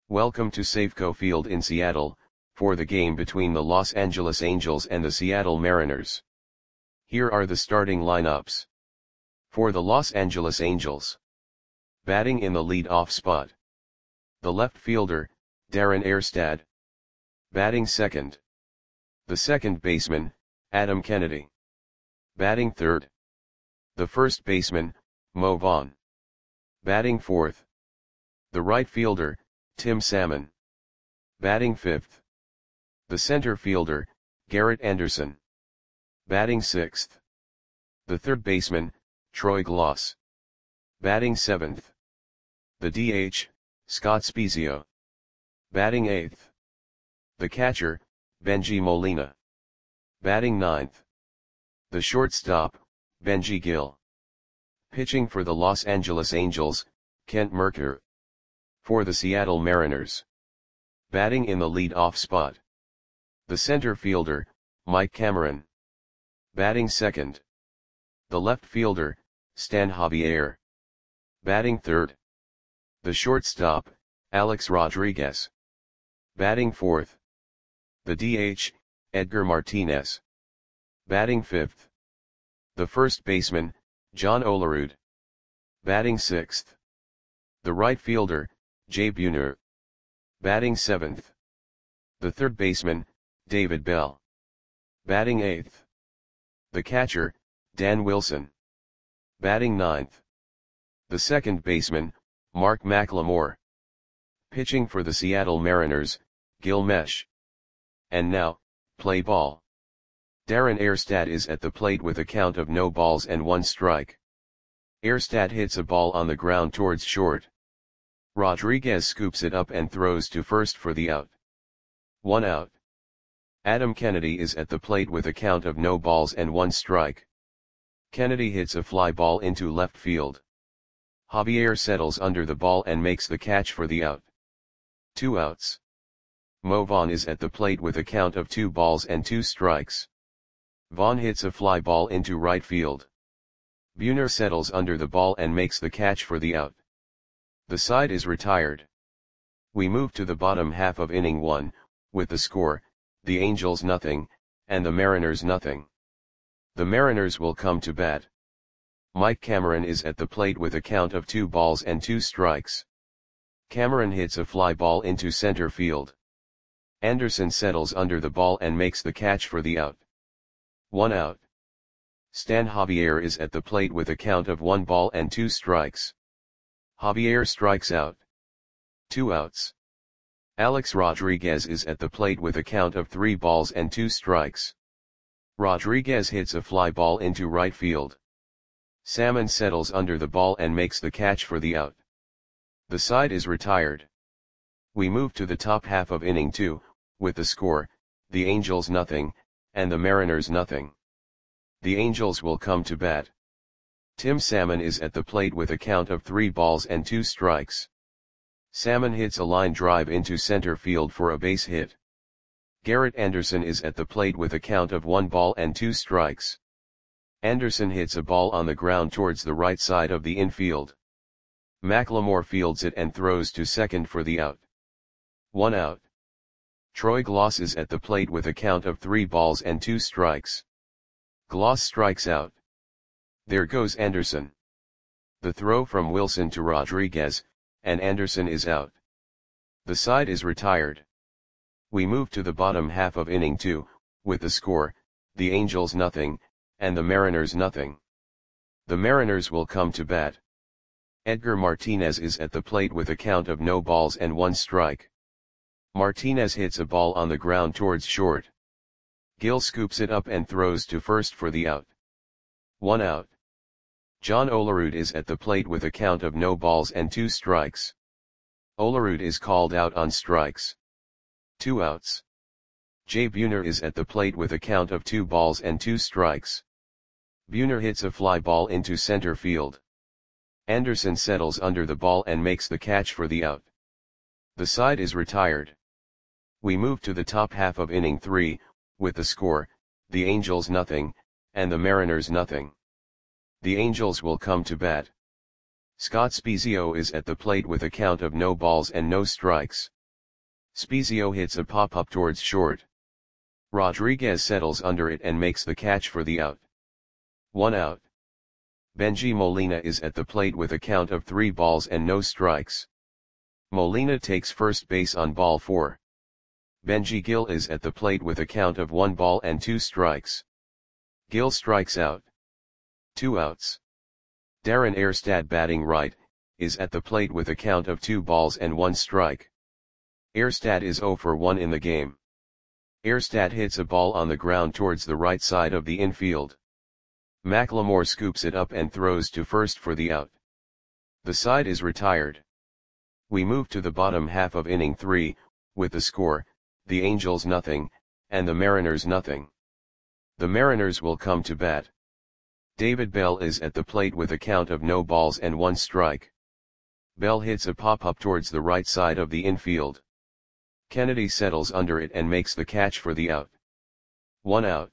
Welcome to Safeco Field in Seattle, for the game between the Los Angeles Angels and the Seattle Mariners. Here are the starting lineups. For the Los Angeles Angels. Batting in the lead-off spot. The left fielder, Darren Erstad. Batting second. The second baseman, Adam Kennedy. Batting third. The first baseman, Mo Vaughn. Batting fourth. The right fielder, Tim Salmon. Batting fifth. The center fielder, Garrett Anderson. Batting sixth. The third baseman, Troy Glaus. Batting seventh. The DH, Scott Spiezio. Batting eighth. The catcher, Benji Molina. Batting ninth. The shortstop, Benji Gil. Pitching for the Los Angeles Angels, Kent Mercker. For the Seattle Mariners. Batting in the lead-off spot. The center fielder, Mike Cameron. Batting second. The left fielder, Stan Javier. Batting third. The shortstop, Alex Rodriguez. Batting fourth. The DH, Edgar Martinez. Batting fifth. The first baseman, John Olerud. Batting sixth. The right fielder, Jay Buhner. Batting seventh. The third baseman, David Bell. Batting eighth. The catcher, Dan Wilson. Batting ninth. The second baseman, Mark McLemore. Pitching for the Seattle Mariners, Gil Mesh. And now, play ball. Darren Erstad is at the plate with a count of no balls and 1 strike. Erstad hits a ball on the ground towards short. Rodriguez scoops it up and throws to first for the out. 1 out. Adam Kennedy is at the plate with a count of no balls and 1 strike. Kennedy hits a fly ball into left field. Javier settles under the ball and makes the catch for the out. 2 outs. Mo Vaughn is at the plate with a count of 2 balls and 2 strikes. Vaughn hits a fly ball into right field. Buhner settles under the ball and makes the catch for the out. The side is retired. We move to the bottom half of inning 1, with the score, the Angels nothing, and the Mariners nothing. The Mariners will come to bat. Mike Cameron is at the plate with a count of 2 balls and 2 strikes. Cameron hits a fly ball into center field. Anderson settles under the ball and makes the catch for the out. 1 out. Stan Javier is at the plate with a count of 1 ball and 2 strikes. Javier strikes out. 2 outs. Alex Rodriguez is at the plate with a count of 3 balls and 2 strikes. Rodriguez hits a fly ball into right field. Salmon settles under the ball and makes the catch for the out. The side is retired. We move to the top half of inning 2, with the score, the Angels nothing, and the Mariners nothing. The Angels will come to bat. Tim Salmon is at the plate with a count of 3 balls and 2 strikes. Salmon hits a line drive into center field for a base hit. Garrett Anderson is at the plate with a count of 1 ball and 2 strikes. Anderson hits a ball on the ground towards the right side of the infield. McLemore fields it and throws to second for the out. 1 out. Troy Glaus is at the plate with a count of 3 balls and 2 strikes. Glaus strikes out. There goes Anderson. The throw from Wilson to Rodriguez, and Anderson is out. The side is retired. We move to the bottom half of inning 2, with the score, the Angels nothing, and the Mariners nothing. The Mariners will come to bat. Edgar Martinez is at the plate with a count of no balls and 1 strike. Martinez hits a ball on the ground towards short. Gil scoops it up and throws to first for the out. 1 out. John Olerud is at the plate with a count of no balls and 2 strikes. Olerud is called out on strikes. 2 outs. Jay Buhner is at the plate with a count of 2 balls and 2 strikes. Buhner hits a fly ball into center field. Anderson settles under the ball and makes the catch for the out. The side is retired. We move to the top half of inning 3, with the score, the Angels nothing, and the Mariners nothing. The Angels will come to bat. Scott Spiezio is at the plate with a count of no balls and no strikes. Spezio hits a pop-up towards short. Rodriguez settles under it and makes the catch for the out. 1 out. Benji Molina is at the plate with a count of 3 balls and no strikes. Molina takes first base on ball 4. Benji Gil is at the plate with a count of 1 ball and 2 strikes. Gil strikes out. 2 outs. Darren Erstad batting right, is at the plate with a count of 2 balls and 1 strike. Erstad is 0 for 1 in the game. Erstad hits a ball on the ground towards the right side of the infield. McLemore scoops it up and throws to first for the out. The side is retired. We move to the bottom half of inning 3, with the score, the Angels nothing, and the Mariners nothing. The Mariners will come to bat. David Bell is at the plate with a count of no balls and 1 strike. Bell hits a pop-up towards the right side of the infield. Kennedy settles under it and makes the catch for the out. 1 out.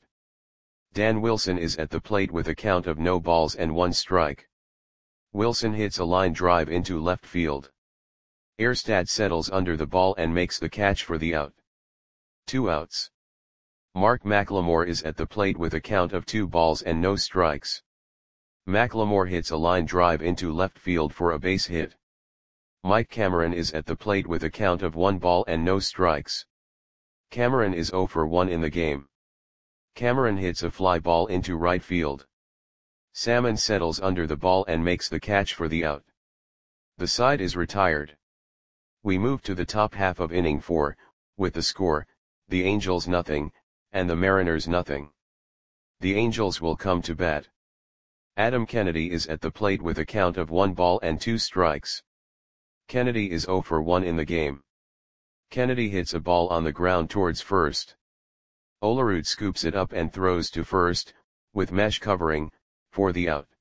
Dan Wilson is at the plate with a count of no balls and 1 strike. Wilson hits a line drive into left field. Erstad settles under the ball and makes the catch for the out. 2 outs. Mark McLemore is at the plate with a count of 2 balls and no strikes. McLemore hits a line drive into left field for a base hit. Mike Cameron is at the plate with a count of 1 ball and no strikes. Cameron is 0 for 1 in the game. Cameron hits a fly ball into right field. Salmon settles under the ball and makes the catch for the out. The side is retired. We move to the top half of inning 4, with the score, the Angels nothing, and the Mariners nothing. The Angels will come to bat. Adam Kennedy is at the plate with a count of 1 ball and 2 strikes. Kennedy is 0 for 1 in the game. Kennedy hits a ball on the ground towards first. Olerud scoops it up and throws to first, with mesh covering, for the out.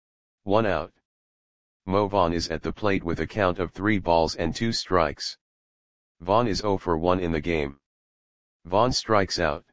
1 out. Mo Vaughn is at the plate with a count of 3 balls and 2 strikes. Vaughn is 0 for 1 in the game. Vaughn strikes out.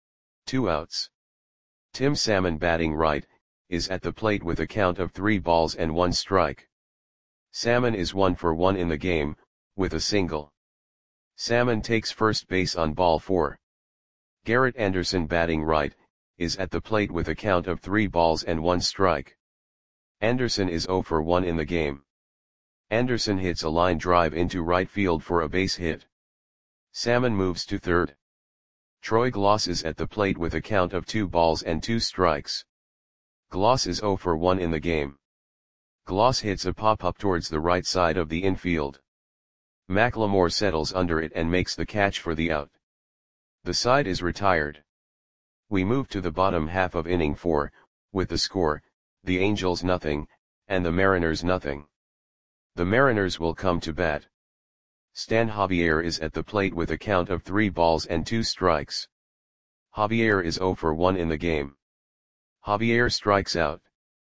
2 outs. Tim Salmon batting right, is at the plate with a count of 3 balls and 1 strike. Salmon is 1 for 1 in the game, with a single. Salmon takes first base on ball 4. Garrett Anderson batting right, is at the plate with a count of 3 balls and 1 strike. Anderson is 0 for 1 in the game. Anderson hits a line drive into right field for a base hit. Salmon moves to third. Troy Gloss is at the plate with a count of 2 balls and 2 strikes. Gloss is 0 for 1 in the game. Gloss hits a pop-up towards the right side of the infield. McLemore settles under it and makes the catch for the out. The side is retired. We move to the bottom half of inning 4, with the score, the Angels nothing, and the Mariners nothing. The Mariners will come to bat. Stan Javier is at the plate with a count of 3 balls and 2 strikes. Javier is 0 for 1 in the game. Javier strikes out.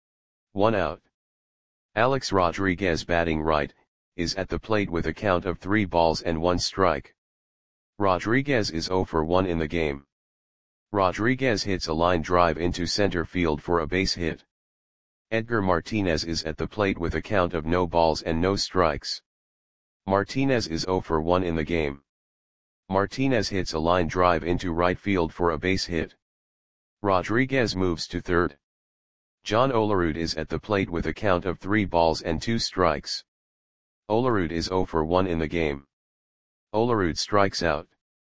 1 out. Alex Rodriguez batting right, is at the plate with a count of 3 balls and 1 strike. Rodriguez is 0 for 1 in the game. Rodriguez hits a line drive into center field for a base hit. Edgar Martinez is at the plate with a count of no balls and no strikes. Martinez is 0 for 1 in the game. Martinez hits a line drive into right field for a base hit. Rodriguez moves to third. John Olerud is at the plate with a count of 3 balls and 2 strikes. Olerud is 0 for 1 in the game. Olerud strikes out.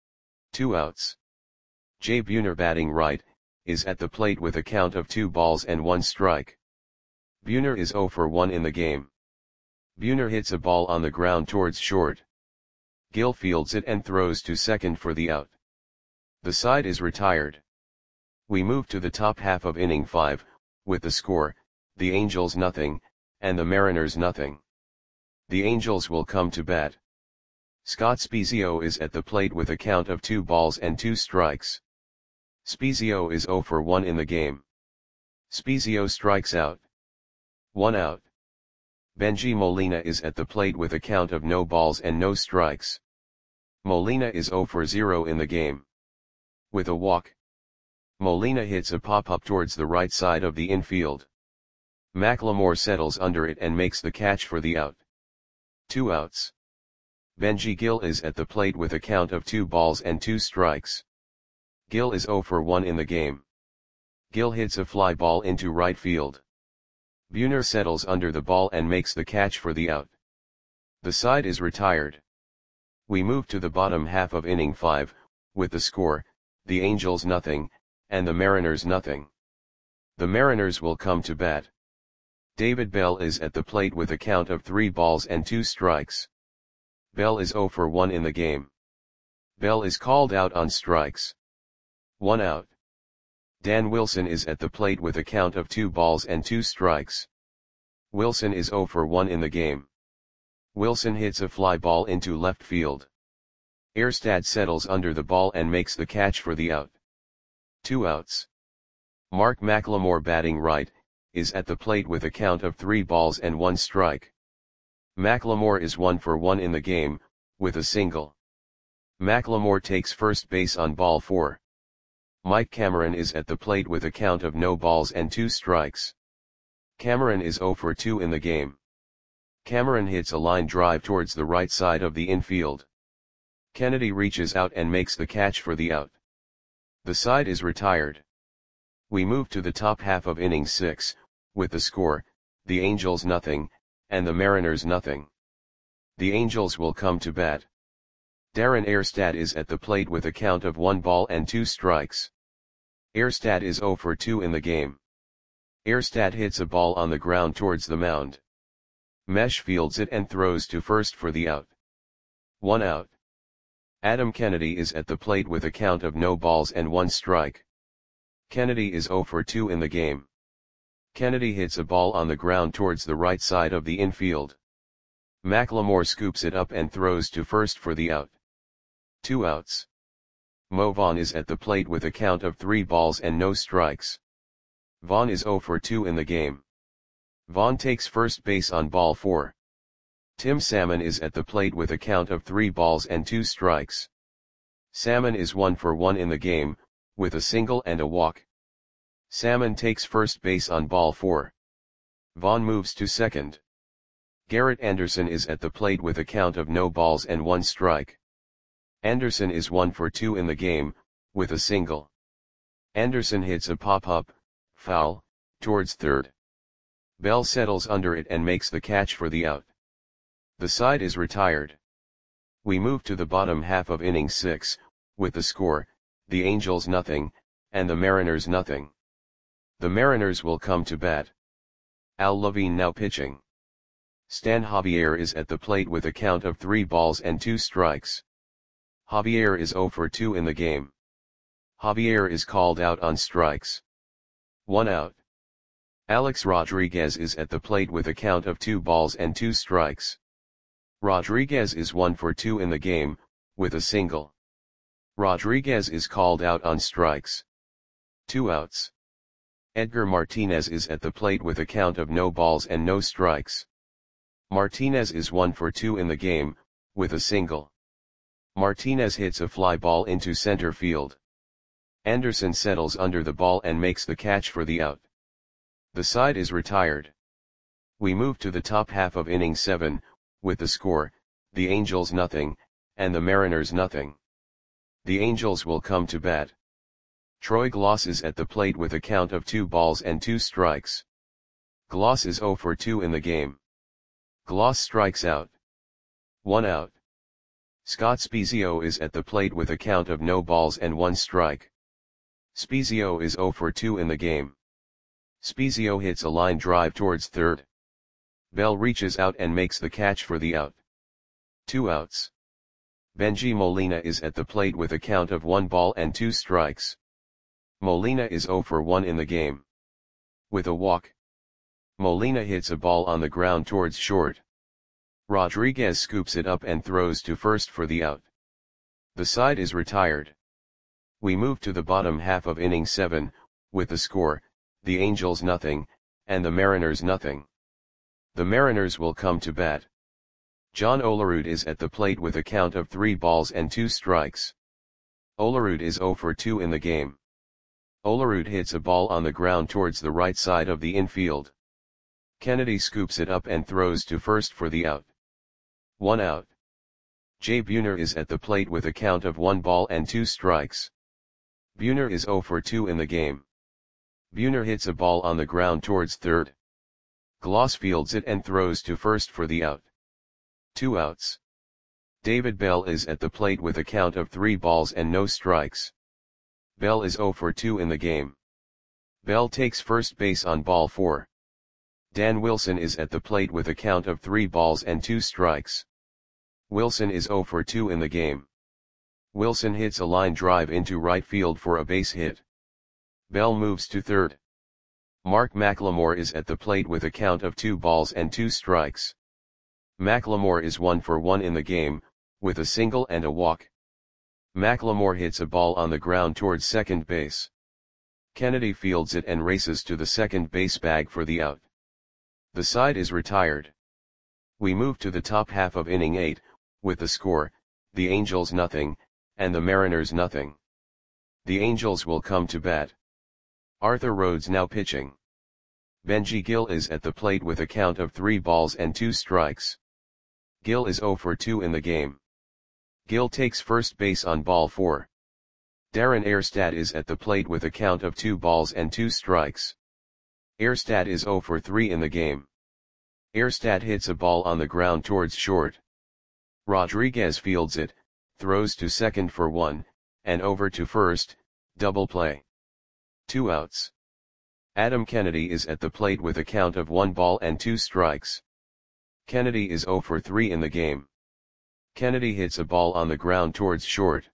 2 outs. Jay Buhner batting right, is at the plate with a count of 2 balls and 1 strike. Buhner is 0 for 1 in the game. Buhner hits a ball on the ground towards short. Gil fields it and throws to second for the out. The side is retired. We move to the top half of inning 5, with the score, the Angels nothing, and the Mariners nothing. The Angels will come to bat. Scott Spezio is at the plate with a count of 2 balls and 2 strikes. Spezio is 0 for 1 in the game. Spezio strikes out. 1 out. Benji Molina is at the plate with a count of no balls and no strikes. Molina is 0 for 0 in the game. With a walk. Molina hits a pop-up towards the right side of the infield. McLemore settles under it and makes the catch for the out. 2 outs. Benji Gill is at the plate with a count of 2 balls and 2 strikes. Gill is 0 for 1 in the game. Gill hits a fly ball into right field. Buhner settles under the ball and makes the catch for the out. The side is retired. We move to the bottom half of inning 5, with the score, the Angels nothing, and the Mariners nothing. The Mariners will come to bat. David Bell is at the plate with a count of 3 balls and 2 strikes. Bell is 0 for 1 in the game. Bell is called out on strikes. 1 out. Dan Wilson is at the plate with a count of 2 balls and 2 strikes. Wilson is 0 for 1 in the game. Wilson hits a fly ball into left field. Erstad settles under the ball and makes the catch for the out. 2 outs. Mark McLemore, batting right, is at the plate with a count of 3 balls and 1 strike. McLemore is 1 for 1 in the game, with a single. McLemore takes first base on ball 4. Mike Cameron is at the plate with a count of no balls and 2 strikes. Cameron is 0 for 2 in the game. Cameron hits a line drive towards the right side of the infield. Kennedy reaches out and makes the catch for the out. The side is retired. We move to the top half of inning 6, with the score, the Angels nothing, and the Mariners nothing. The Angels will come to bat. Darren Erstad is at the plate with a count of 1 ball and 2 strikes. Erstad is 0 for 2 in the game. Erstad hits a ball on the ground towards the mound. Mesh fields it and throws to first for the out. 1 out. Adam Kennedy is at the plate with a count of no balls and 1 strike. Kennedy is 0 for 2 in the game. Kennedy hits a ball on the ground towards the right side of the infield. McLemore scoops it up and throws to first for the out. 2 outs. Mo Vaughn is at the plate with a count of 3 balls and no strikes. Vaughn is 0 for 2 in the game. Vaughn takes first base on ball 4. Tim Salmon is at the plate with a count of 3 balls and 2 strikes. Salmon is 1 for 1 in the game, with a single and a walk. Salmon takes first base on ball 4. Vaughn moves to second. Garrett Anderson is at the plate with a count of no balls and 1 strike. Anderson is 1 for 2 in the game, with a single. Anderson hits a pop-up, foul, towards third. Bell settles under it and makes the catch for the out. The side is retired. We move to the bottom half of inning 6, with the score, the Angels nothing, and the Mariners nothing. The Mariners will come to bat. Al Levine now pitching. Stan Javier is at the plate with a count of 3 balls and 2 strikes. Javier is 0 for 2 in the game. Javier is called out on strikes. 1 out. Alex Rodriguez is at the plate with a count of 2 balls and 2 strikes. Rodriguez is 1 for 2 in the game, with a single. Rodriguez is called out on strikes. 2 outs. Edgar Martinez is at the plate with a count of no balls and no strikes. Martinez is 1 for 2 in the game, with a single. Martinez hits a fly ball into center field. Anderson settles under the ball and makes the catch for the out. The side is retired. We move to the top half of inning 7, with the score, the Angels nothing, and the Mariners nothing. The Angels will come to bat. Troy Gloss is at the plate with a count of 2 balls and 2 strikes. Gloss is 0 for 2 in the game. Gloss strikes out. 1 out. Scott Spiezio is at the plate with a count of no balls and 1 strike. Spiezio is 0 for 2 in the game. Spiezio hits a line drive towards third. Bell reaches out and makes the catch for the out. 2 outs. Benji Molina is at the plate with a count of 1 ball and 2 strikes. Molina is 0 for 1 in the game. With a walk. Molina hits a ball on the ground towards short. Rodriguez scoops it up and throws to first for the out. The side is retired. We move to the bottom half of inning 7, with the score, the Angels nothing, and the Mariners nothing. The Mariners will come to bat. John Olerud is at the plate with a count of 3 balls and 2 strikes. Olerud is 0 for 2 in the game. Olerud hits a ball on the ground towards the right side of the infield. Kennedy scoops it up and throws to first for the out. 1 out. Jay Buhner is at the plate with a count of 1 ball and 2 strikes. Buhner is 0 for 2 in the game. Buhner hits a ball on the ground towards third. Gloss fields it and throws to first for the out. 2 outs. David Bell is at the plate with a count of 3 balls and no strikes. Bell is 0 for 2 in the game. Bell takes first base on ball 4. Dan Wilson is at the plate with a count of 3 balls and 2 strikes. Wilson is 0 for 2 in the game. Wilson hits a line drive into right field for a base hit. Bell moves to third. Mark McLemore is at the plate with a count of 2 balls and 2 strikes. McLemore is 1 for 1 in the game, with a single and a walk. McLemore hits a ball on the ground towards second base. Kennedy fields it and races to the second base bag for the out. The side is retired. We move to the top half of inning 8, with the score, the Angels nothing, and the Mariners nothing. The Angels will come to bat. Arthur Rhodes now pitching. Benji Gil is at the plate with a count of 3 balls and 2 strikes. Gil is 0 for 2 in the game. Gil takes first base on ball 4. Darren Erstad is at the plate with a count of 2 balls and 2 strikes. Erstad is 0 for 3 in the game. Erstad hits a ball on the ground towards short. Rodriguez fields it, throws to second for 1, and over to first, double play. 2 outs. Adam Kennedy is at the plate with a count of 1 ball and 2 strikes. Kennedy is 0 for 3 in the game. Kennedy hits a ball on the ground towards short.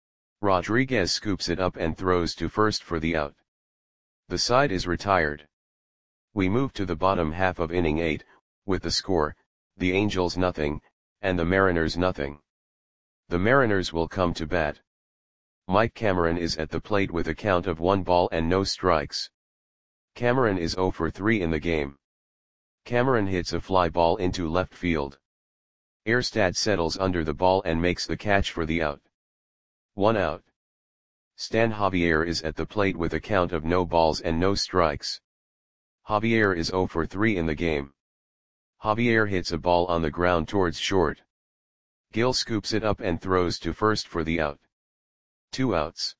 Rodriguez scoops it up and throws to first for the out. The side is retired. We move to the bottom half of inning 8, with the score, the Angels nothing, and the Mariners nothing. The Mariners will come to bat. Mike Cameron is at the plate with a count of 1 ball and no strikes. Cameron is 0 for 3 in the game. Cameron hits a fly ball into left field. Erstad settles under the ball and makes the catch for the out. 1 out. Stan Javier is at the plate with a count of no balls and no strikes. Javier is 0 for 3 in the game. Javier hits a ball on the ground towards short. Gil scoops it up and throws to first for the out. 2 outs.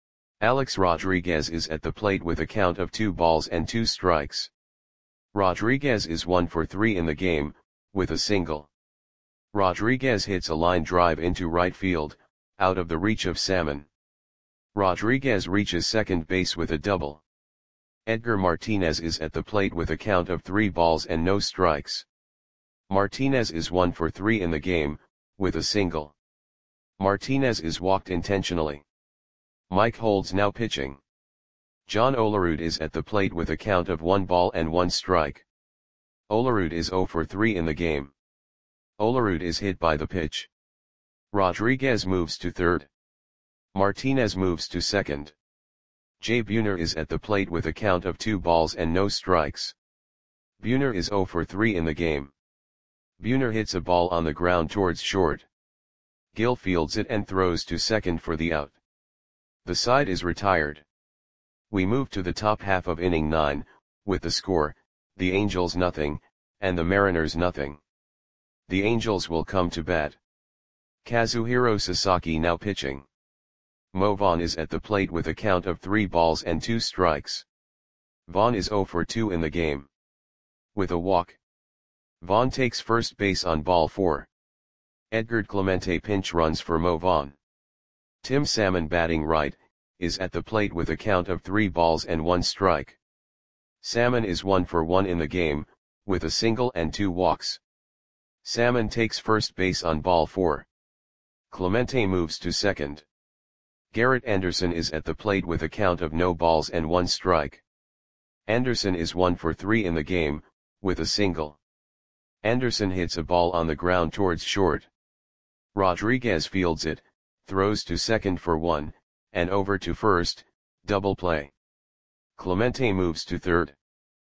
Alex Rodriguez is at the plate with a count of 2 balls and 2 strikes. Rodriguez is 1 for 3 in the game, with a single. Rodriguez hits a line drive into right field, out of the reach of Salmon. Rodriguez reaches second base with a double. Edgar Martinez is at the plate with a count of 3 balls and no strikes. Martinez is 1 for 3 in the game, with a single. Martinez is walked intentionally. Mike Holds now pitching. John Olerud is at the plate with a count of 1 ball and 1 strike. Olerud is 0 for 3 in the game. Olerud is hit by the pitch. Rodriguez moves to third. Martinez moves to second. Jay Buhner is at the plate with a count of 2 balls and no strikes. Buhner is 0 for 3 in the game. Buhner hits a ball on the ground towards short. Gil fields it and throws to second for the out. The side is retired. We move to the top half of inning 9, with the score, the Angels nothing, and the Mariners nothing. The Angels will come to bat. Kazuhiro Sasaki now pitching. Mo Vaughn is at the plate with a count of 3 balls and 2 strikes. Vaughn is 0 for 2 in the game. With a walk. Vaughn takes first base on ball 4. Edgar Clemente pinch runs for Mo Vaughn. Tim Salmon batting right, is at the plate with a count of 3 balls and 1 strike. Salmon is 1 for 1 in the game, with a single and 2 walks. Salmon takes first base on ball 4. Clemente moves to second. Garrett Anderson is at the plate with a count of no balls and 1 strike. Anderson is 1 for 3 in the game, with a single. Anderson hits a ball on the ground towards short. Rodriguez fields it, throws to second for 1, and over to first, double play. Clemente moves to third.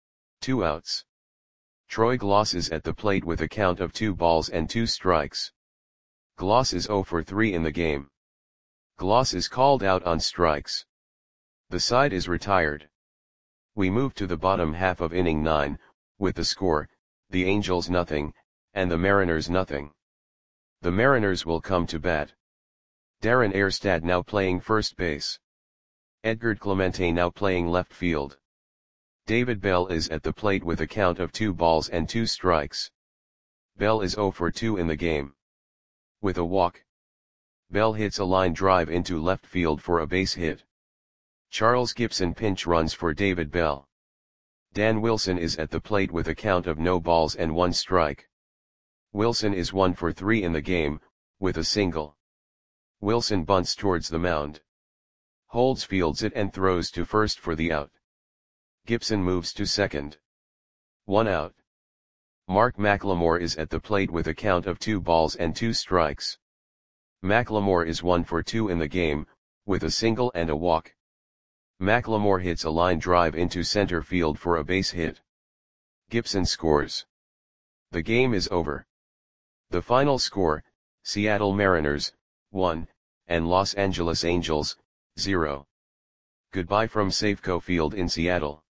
2 outs. Troy Gloss is at the plate with a count of 2 balls and 2 strikes. Gloss is 0 for 3 in the game. Gloss is called out on strikes. The side is retired. We move to the bottom half of inning 9, with the score, the Angels nothing, and the Mariners nothing. The Mariners will come to bat. Darren Erstad now playing first base. Edgard Clemente now playing left field. David Bell is at the plate with a count of 2 balls and 2 strikes. Bell is 0 for 2 in the game. With a walk, Bell hits a line drive into left field for a base hit. Charles Gibson pinch runs for David Bell. Dan Wilson is at the plate with a count of no balls and 1 strike. Wilson is 1 for 3 in the game, with a single. Wilson bunts towards the mound. Holds fields it and throws to first for the out. Gibson moves to second. 1 out. Mark McLemore is at the plate with a count of 2 balls and 2 strikes. McLemore is 1 for 2 in the game, with a single and a walk. McLemore hits a line drive into center field for a base hit. Gibson scores. The game is over. The final score, Seattle Mariners, 1, and Los Angeles Angels, 0. Goodbye from Safeco Field in Seattle.